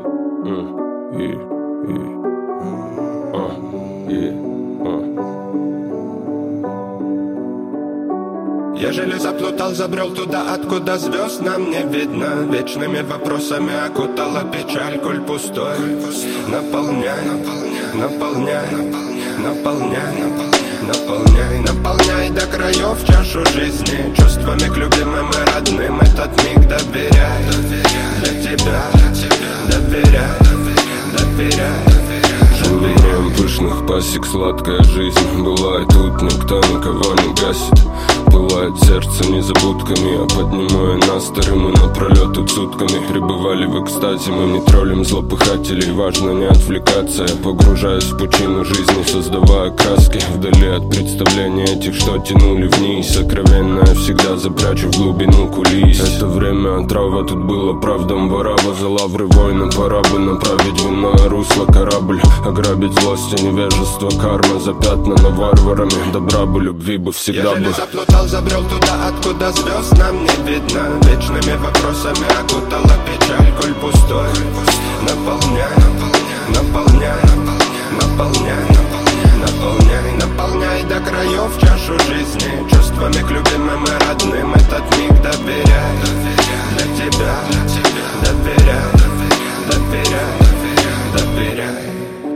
Ежели заплутал, забрел туда, откуда звезд нам не видно. Вечными вопросами окутала печаль, коль пустой. Наполняй, наполняй, наполняй, наполняй, наполняй до краев чашу жизни чувствами к любимым и родным. Этот миг доверяй, для тебя доверяй, доверяй. Журием пышных пасек сладкая жизнь. Бывает тут, никто никого не гасит. Пылает сердце незабудками, а поднимая насторы мы напролет тут сутками. Пребывали в экстазе, мы не троллим злопыхателей. Важно не отвлекаться, я погружаюсь в пучину жизни, создавая краски вдали от представлений этих, что тянули вниз. Сокровенное всегда запрячу в глубину кулис. Это время отрава, тут было правдом варава. За лавры войны пора бы направить в иное русло корабль. Ограбить злость и невежество, карма запятнана варварами. Добра бы, любви бы всегда Ежели бы. заплутал, забрел туда, откуда звезд нам не видно. Вечными вопросами окутала печаль, коль пустой. Наполняй, наполняй, наполняй, наполняй, наполняй до краев чашу жизни чувствами к любимым и родным. Этот миг доверяй, для тебя доверяй, доверяй, доверяй.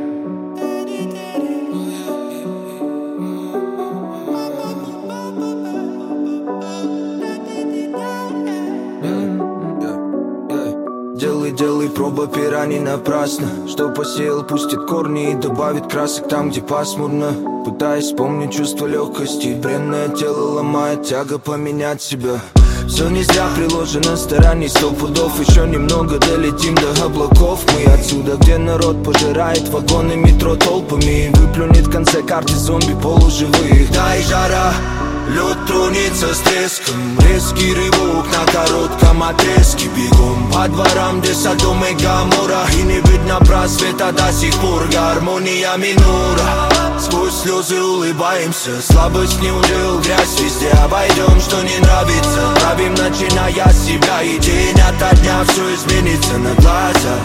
Делай, проба пера не напрасно. Что посеял, пустит корни и добавит красок там, где пасмурно. Пытаясь вспомнить чувство легкости, бренное тело ломает тяга поменять себя. Все не зря приложено стараний 100 пудов. Еще немного долетим до облаков. Мы отсюда, где народ пожирает вагоны метро толпами и выплюнет в конце карты зомби полуживых. Дай жара, лед тронется с треском. Резкий рывок на коротком отрезке. Бегом по дворам, где Содом и Гоморра. И не видно просвета до сих пор. Гармония минора. Сквозь слезы улыбаемся. Слабость не ужил, грязь везде. Обойдем, что не нравится. Правим, начиная с себя. И день ото дня все изменится на глазах.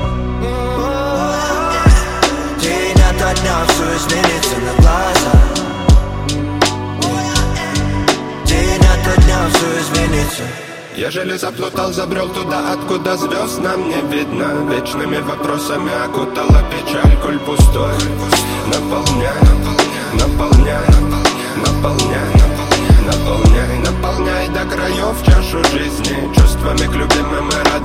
День ото дня все изменится на глазах. День ото дня все изменится. Ежели заплутал, забрел туда, откуда звезд нам не видно. Вечными вопросами окутала печаль, коль пустой. Наполняй, наполняй, наполняй, наполняй, наполняй до краев чашу жизни чувствами к любимым и родным.